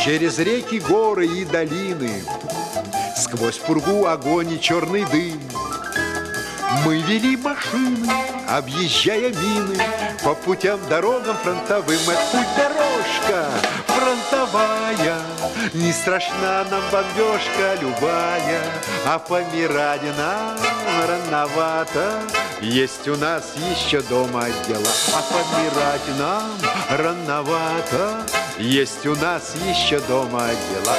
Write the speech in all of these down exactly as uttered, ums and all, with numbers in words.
через реки, горы и долины, сквозь пургу, огонь и черный дым. Мы вели машины, объезжая мины, по путям, дорогам фронтовым. Это путь дорожка фронтовая, не страшна нам бомбежка любая, а помирать нам рановато, есть у нас еще дома дела. А помирать нам рановато, есть у нас еще дома дела.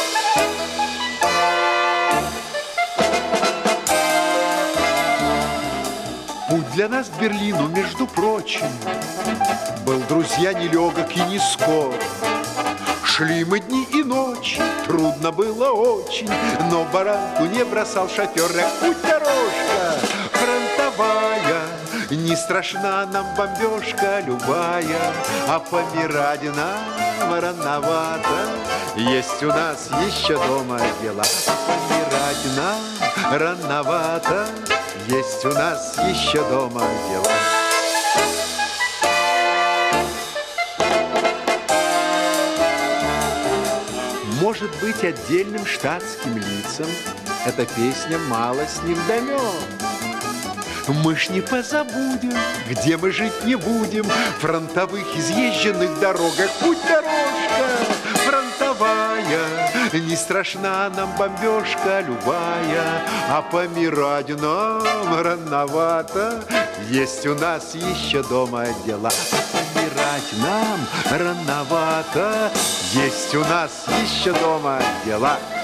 Путь для нас к Берлину, между прочим, был, друзья, нелегок и не скор. Шли мы дни и ночи, трудно было очень, но баранку не бросал шофер. Путь дорожка фронтовая, не страшна нам бомбежка любая, а помирать нам рановато, есть у нас еще дома дела. А помирать нам рановато, есть у нас еще дома дела. Может быть, отдельным штатским лицам эта песня мало с ним дойдет. Мы ж не позабудем, где мы жить не будем, фронтовых изъезженных дорогах. Путь дорожка фронтовая, не страшна нам бомбежка любая, а помирать нам рановато, есть у нас еще дома дела. А помирать нам рановато, есть у нас еще дома дела.